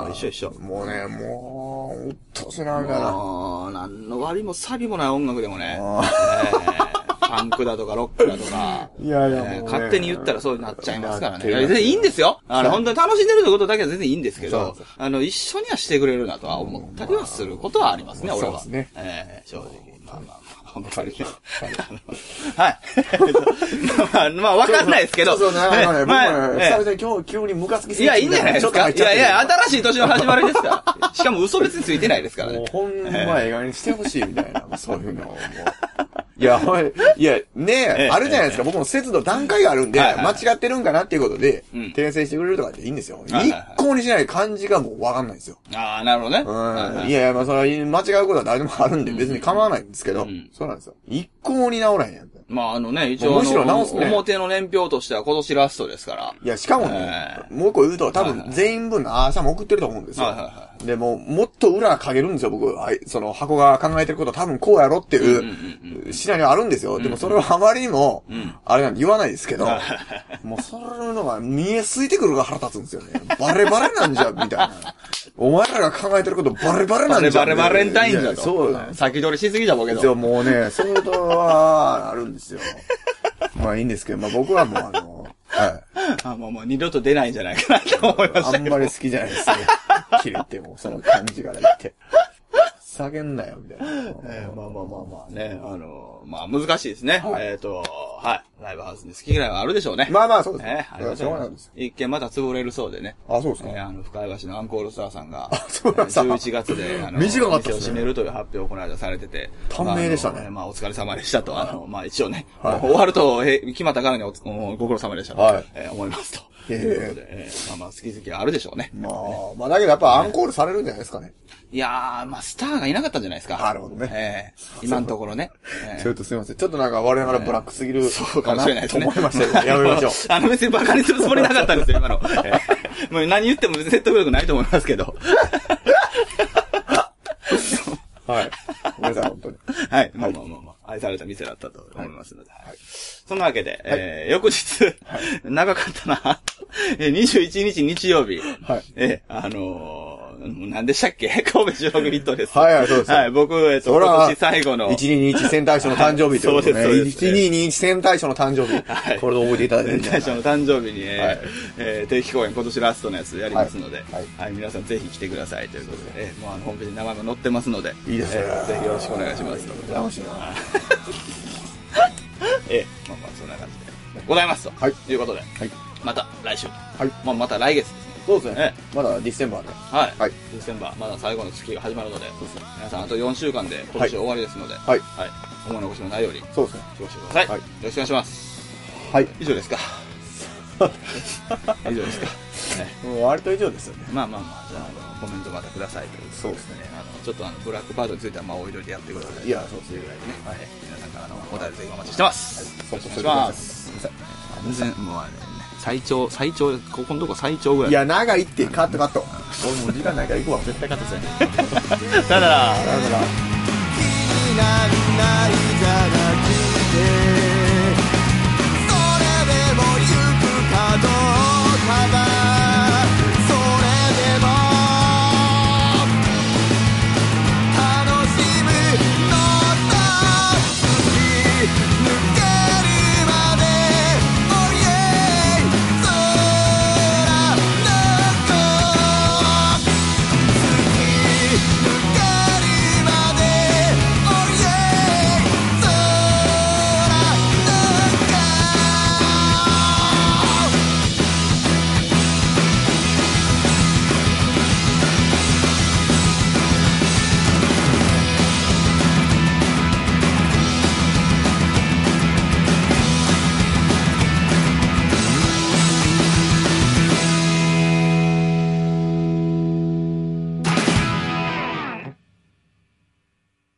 一緒一緒。 もうね、もう、うっとしなんかな。 もう、なんの割もサビもない音楽でもね。パンクだとかロックだとか。いやいや、えー、勝手に言ったらそうになっちゃいますからね。いや、全然いいんですよ。あの、本当に楽しんでるということだけは全然いいんですけど、あの、一緒にはしてくれるなとは思ったりはすることはありますね、俺は。そうですね。えー、正直。まあまあまあ、本当に。はい。まあ、まあ、わかんないですけど。 そうそう、なるほどね。僕もね、久々に今日急にムカつきすぎて。 いや、いいんじゃないですか。いやいや、新しい年の始まりですから。しかも嘘別についてないですからね。 もう、ほんま映画にしてほしいみたいな、そういうのを。いや、いや、ねえ、あるじゃないですか。僕も節度段階があるんで、間違ってるんかなっていうことで、訂正してくれるとかっていいんですよ。一向にしない感じがもうわかんないですよ。 ああ、なるほどね。 うん。いやいや、まあそれは間違うことは誰でもあるんで、別に構わないんですけど、そうなんですよ。一向に直らへんやん。 まああのね、一応、むしろ直すね。表の年表としては今年ラストですから。 いや、しかもね、もう一個言うと、多分全員分のアーシャも送ってると思うんですよ。で、もう、もっと裏かけるんですよ、僕。その、箱が考えてること多分こうやろっていう、シナリオあるんですよ。でもそれはあまりにも、あれなんて言わないですけど、もうそれのが見えすいてくるが腹立つんですよね。バレバレなんじゃ、みたいな。お前らが考えてることバレバレなんじゃ。 バレバレバレンタインだと。 そうだ。 先取りしすぎじゃボケど。 もうね、そういうことはあるんですよ。まあいいんですけど、まあ僕はもうあの、はい。 あ、もうもう二度と出ないんじゃないかなと思いましたけど。 あんまり好きじゃないですね。切れても、その感じから言って。叫んなよ、みたいな。 えー、まあまあまあまあね、あのー、まあ難しいですね。はい、えっ、ー、と、はい。ライブハウスに好き嫌いはあるでしょうね。 まあまあそうですね。 えー、ありがとうございます。一見また潰れるそうでね。 あ、そうですか。 えー、あの、深谷橋のアンコールスターさんが、 あ、そうなんですか。 じゅういちがつで、あの、 短かったですね。 店を閉めるという発表をこの間されてて。 短命でしたね。 まあ、お疲れ様でしたと、あの、まあ一応ね、はい、終わると、え決まったからにおご苦労様でしたと、はい、えー、思いますと。ということで、えー、まあまあ好き好きはあるでしょうね。 まあ、まあだけどやっぱアンコールされるんじゃないですかね。 いやー、まあスターがいなかったんじゃないですか。 なるほどね。 えー、今のところね。 えー、ちょっとすいません。ちょっとなんか我々ブラックすぎる、えー、 そうかもしれないですね。 と思いましたよ。やめましょう。 あの別にバカにするつもりなかったんですよ、今の。えー、もう何言っても説得力ないと思いますけど。 はい。ごめんなさい、本当に。 はい。まあまあまあまあ、愛された店だったと思いますので。はい。そんなわけで、えー、翌日、長かったな。にじゅういちにち日曜日。はい。えー、あのー、何でしたっけ神戸収録ヒットです。 はいはい、そうです。 はい、僕、えっと、今年最後の。 いちにーにいち戦隊賞の誕生日ということで。そうです、そうです。いちにーにいち戦隊賞の誕生日。はい。これで覚えていただいて。 戦隊賞の誕生日に、えー、えー、定期公演今年ラストのやつやりますので、はい。はい、皆さんぜひ来てくださいということで、えー、もうあの、ホームページに名前も載ってますので。 いいですね。 ぜひよろしくお願いします。 楽しいな。 ええ、まあまあ、そんな感じで。ございますと。はい。ということで。はい。また来週。はい。まあまた来月ですね。 そうですね。まだディセンバーで。 はい。はい。ディセンバー、まだ最後の月が始まるので。そうですね。皆さんあとよんしゅうかんで今年終わりですので。はい。はい。思い残しのないように。そうですね。過ごしてください。はい。よろしくお願いします。はい。以上ですか。以上ですか。 もう割と以上ですよね。 まあまあまあ、じゃあ、あの、コメントまたくださいという。そうですね。あの、ちょっとあの、ブラックパートについては、まあ、おいどいでやってください。いや、そうですね。ぐらいでね。はい。皆さんからのお便りぜひお待ちしてます。はい。お願いします。全然、もうあれね、最長、最長、ここのとこ最長ぐらい。 いや、長いって、カットカット。俺もう時間ないから行くわ。絶対カットせん。 さよなら。 さよなら。